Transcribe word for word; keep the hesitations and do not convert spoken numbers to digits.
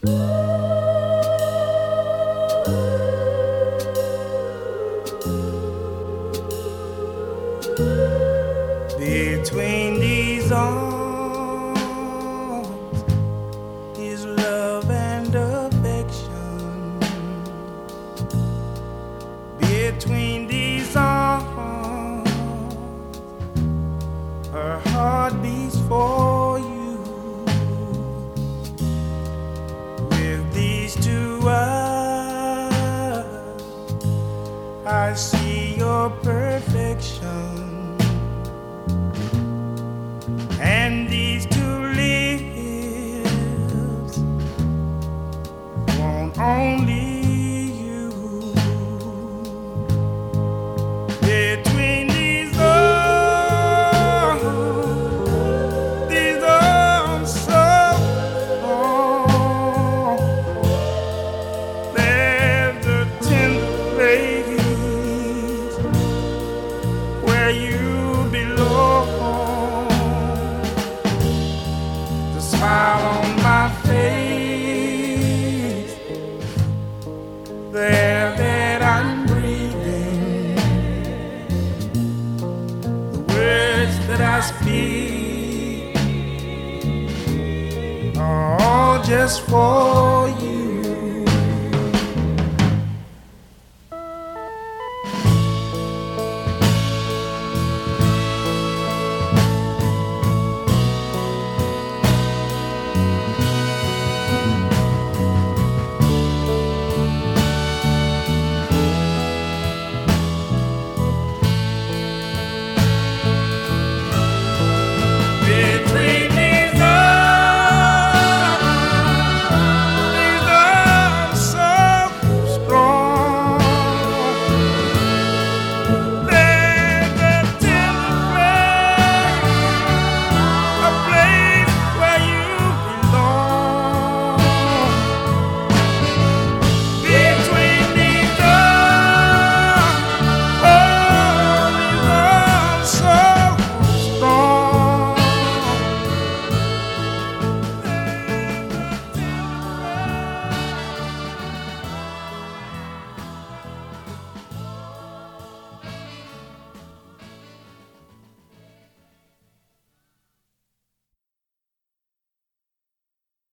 Between these arms is love and affection. Between these arms, her heart beats for you. With these two eyes, I see your perfection. And these two lips want only you. Between these arms, these arms so long, there's the tender place where you belong. Smile on my face, the air that I'm breathing, the words that I speak are all just for you.